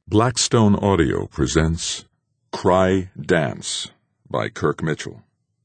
Blackstone Audio presents Cry Dance by Kirk Mitchell.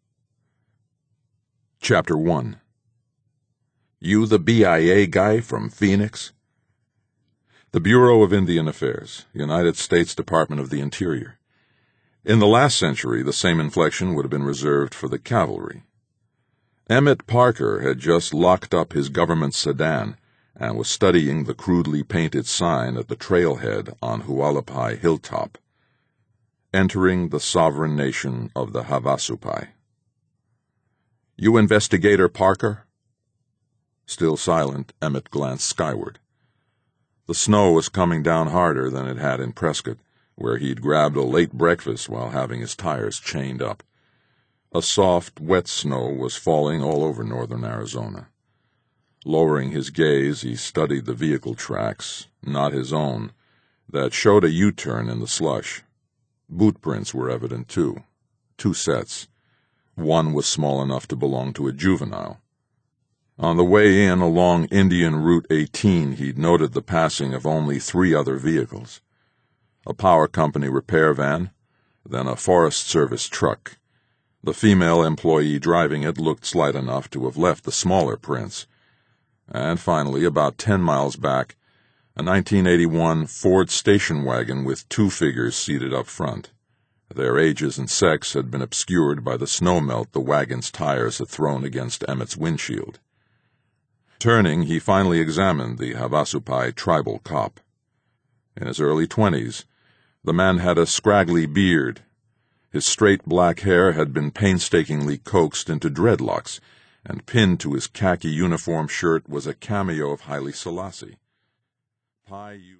Chapter 1. You the BIA guy from Phoenix? The Bureau of Indian Affairs, United States Department of the Interior. In the last century, the same inflection would have been reserved for the cavalry. Emmett Parker had just locked up his government sedan and was studying the crudely painted sign at the trailhead on Hualapai Hilltop, entering the sovereign nation of the Havasupai. You Investigator Parker? Still silent, Emmett glanced skyward. The snow was coming down harder than it had in Prescott, where he'd grabbed a late breakfast while having his tires chained up. A soft, wet snow was falling all over northern Arizona. Lowering his gaze, he studied the vehicle tracks, not his own, that showed a U-turn in the slush. Boot prints were evident, too. 2 sets. One was small enough to belong to a juvenile. On the way in along Indian Route 18, he'd noted the passing of only 3 other vehicles. A power company repair van, then a Forest Service truck. The female employee driving it looked slight enough to have left the smaller prints. And finally, about 10 miles back, a 1981 Ford station wagon with 2 figures seated up front. Their ages and sex had been obscured by the snowmelt the wagon's tires had thrown against Emmett's windshield. Turning, he finally examined the Havasupai tribal cop. In his early 20s, the man had a scraggly beard. His straight black hair had been painstakingly coaxed into dreadlocks, and pinned to his khaki uniform shirt was a cameo of Haile Selassie.